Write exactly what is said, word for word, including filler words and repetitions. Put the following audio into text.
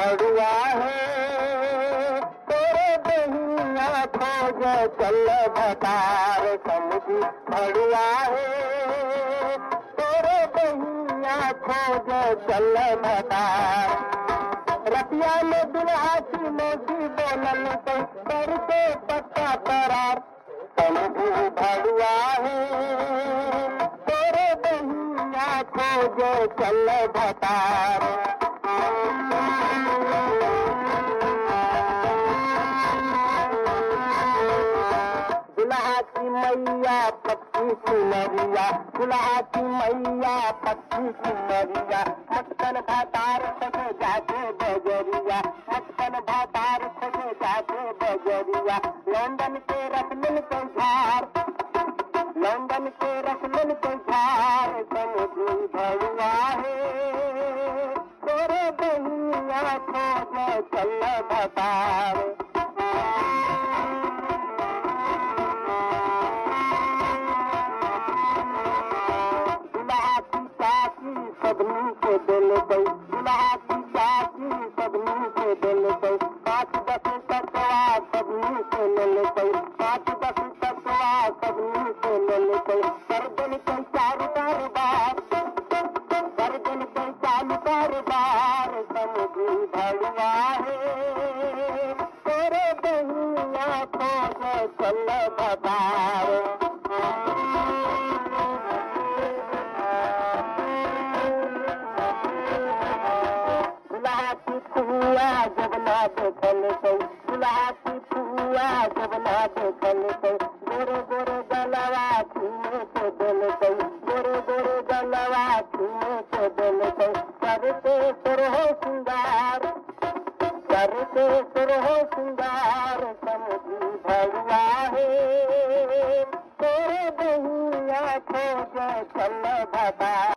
भड़ुआ है तेरे बहिया खोज चल भतार समझी भड़ुआ है तेरे बहिया खोज चल भतार रतिया में दुल्हा की मोदी बोलल करके पक्का करार समझी भड़ुआ है तेरे बहिया खोज चल भतार दुल्हा की मैया पक्की सुनरिया दुल्हा की मैया पक्की सुनरिया मटकन भातार खोजे जाके बजरिया मटकन भातार खोजे जाके बजरिया लंदन के रसमिन के झार लंदन के रसमिन के झार समझी भड़ुआ है तेरे बहिया खोजे चल भतार सबनी को दिल गई दुल्हा की चाची सबनी को दिल गई पाँच दस तकवा सबनी को मिल गई पाँच दस तकवा सबनी को मिल गई कर दिन के चार कारोबार कर दिन के चार कारोबार समझी भड़ुआ है तेरे बहिया खोज चल भतार फुआ जब ना देखल गई दुल्हा की फुआ जब ना देखल गई गोरे गोरे गलवा छूने को दिल गई गोरे गोरे गलवा छूने को दिल गई करते सुरहो सिंगार करते सुरहो सिंगार समझी भड़ुआ है तेरे बहिया खोज चल भतार